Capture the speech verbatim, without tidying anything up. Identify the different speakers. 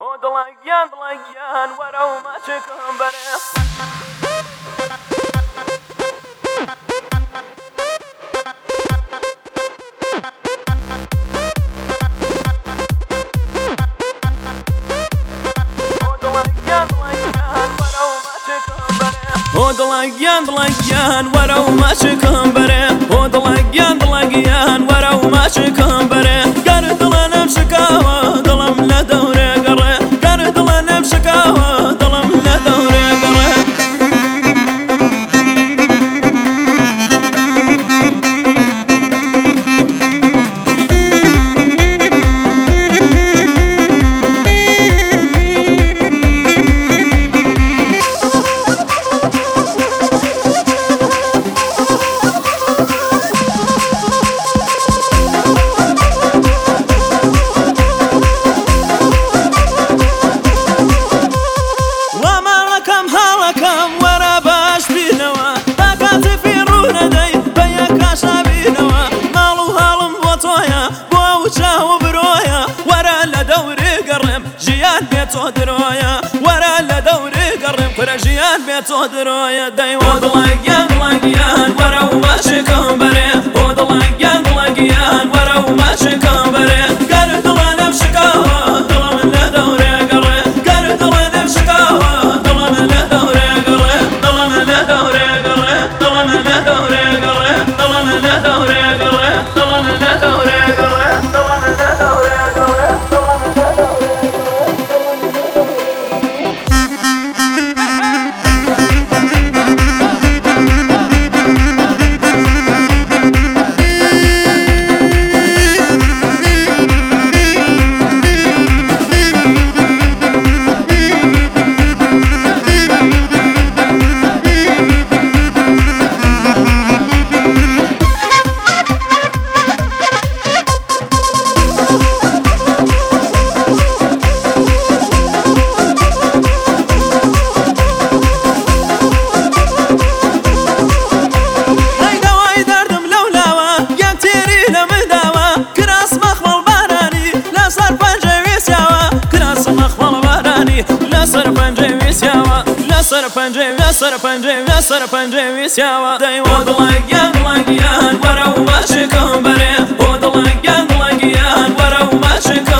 Speaker 1: Oh, the like yan, the like yan, what oh much it come but Oh, the like yan, the like yan, what oh much it come but Oh, the like yan, the like yan, what oh much it come but قال ضلنا بشكاوى ظلم لا دوري قري قال ضلنا بشكاوى ظلم لا دوري قري جيان بيتو درويا ورا لا دوري قرب كل جيان بيتو درويا داي وضلاقيان ضلاقيان ورا وماشي كمبري وضلاقيان ضلاقيان ورا وماشي كمبري قال ضلنا بشكاوى ضلم لا دوري قرب قال ضلنا بشكاوى ضلم لا دوري قرب ضلم لا دوري قرب ضلم لا دوري قرب ضلم لا دوري قرب ضلم لا دوري قرب ضلم لا دوري قرب لا سرپنجه ویسیاوا لا سرپنجه لا سرپنجه لا سرپنجه ویسیاوا دای وضلاقیان ضلاقیان ورا وماشي كمبري وضلاقیان ضلاقیان ورا وماشي